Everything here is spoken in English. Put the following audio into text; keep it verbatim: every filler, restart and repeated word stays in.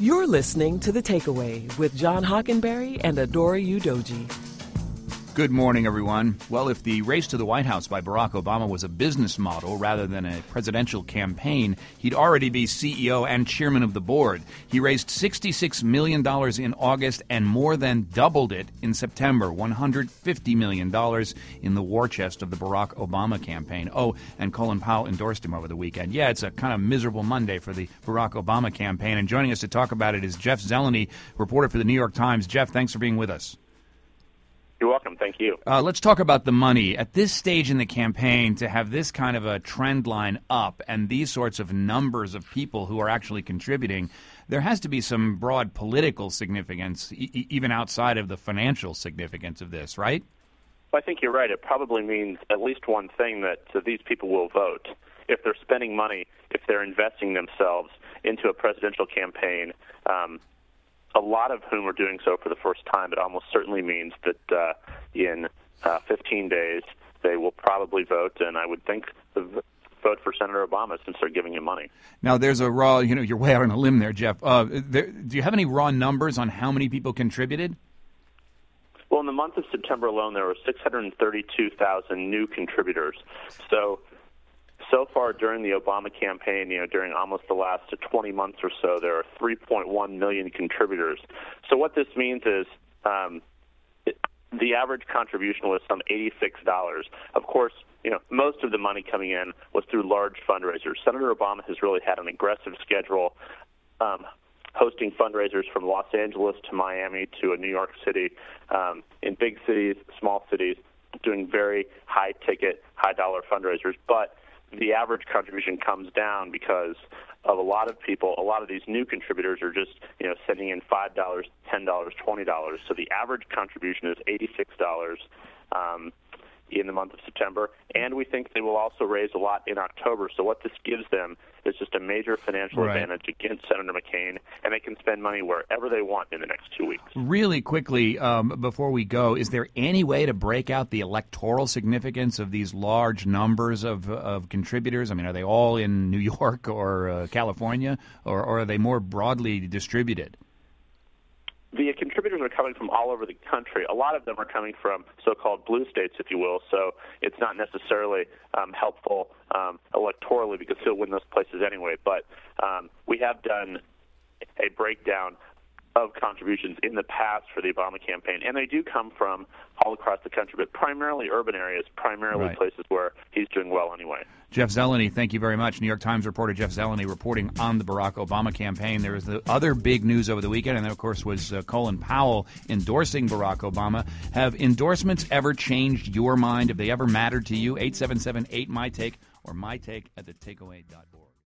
You're listening to The Takeaway with John Hockenberry and Adora Udoji. Good morning, everyone. Well, if the race to the White House by Barack Obama was a business model rather than a presidential campaign, he'd already be C E O and chairman of the board. He raised sixty-six million dollars in August and more than doubled it in September, one hundred fifty million dollars in the war chest of the Barack Obama campaign. Oh, and Colin Powell endorsed him over the weekend. Yeah, it's a kind of miserable Monday for the Barack Obama campaign. And joining us to talk about it is Jeff Zeleny, reporter for the New York Times. Jeff, thanks for being with us. You're welcome. Thank you. Uh, let's talk about the money. At this stage in the campaign, to have this kind of a trend line up and these sorts of numbers of people who are actually contributing, there has to be some broad political significance, e- even outside of the financial significance of this, right? Well, I think you're right. It probably means at least one thing, that uh, these people will vote. If they're spending money, if they're investing themselves into a presidential campaign, um, a lot of whom are doing so for the first time, it almost certainly means that uh, in uh, fifteen days they will probably vote, and I would think the vote for Senator Obama since they're giving him money. Now, there's a raw, you know, you're way out on a limb there, Jeff. Uh, there, do you have any raw numbers on how many people contributed? Well, in the month of September alone, there were six hundred thirty-two thousand new contributors. So So far during the Obama campaign, you know, during almost the last twenty months or so, there are three point one million contributors. So what this means is um, it, the average contribution was some eighty-six dollars. Of course, you know, most of the money coming in was through large fundraisers. Senator Obama has really had an aggressive schedule, um, hosting fundraisers from Los Angeles to Miami to New York City, um, in big cities, small cities, doing very high-ticket, high-dollar fundraisers. But the average contribution comes down because of a lot of people, a lot of these new contributors are just, you know, sending in five dollars, ten dollars, twenty dollars. So the average contribution is eighty-six dollars um, in the month of September. And we think they will also raise a lot in October. So what this gives them is just a major financial right. advantage against Senator McCain, and they can spend money wherever they want in the next two weeks. Really quickly, um, before we go, is there any way to break out the electoral significance of these large numbers of, of contributors? I mean, are they all in New York or uh, California, or, or are they more broadly distributed? The contributors are coming from all over the country. A lot of them are coming from so-called blue states, if you will, so it's not necessarily um, helpful um, electorally because he'll win those places anyway. But um, we have done a breakdown of contributions in the past for the Obama campaign, and they do come from all across the country, but primarily urban areas, primarily right. places where he's doing well anyway. Jeff Zeleny, thank you very much. New York Times reporter Jeff Zeleny reporting on the Barack Obama campaign. There was the other big news over the weekend, and that, of course, was uh, Colin Powell endorsing Barack Obama. Have endorsements ever changed your mind? Have they ever mattered to you? eight seven seven eight, M Y T A K E or my take at the takeaway dot org.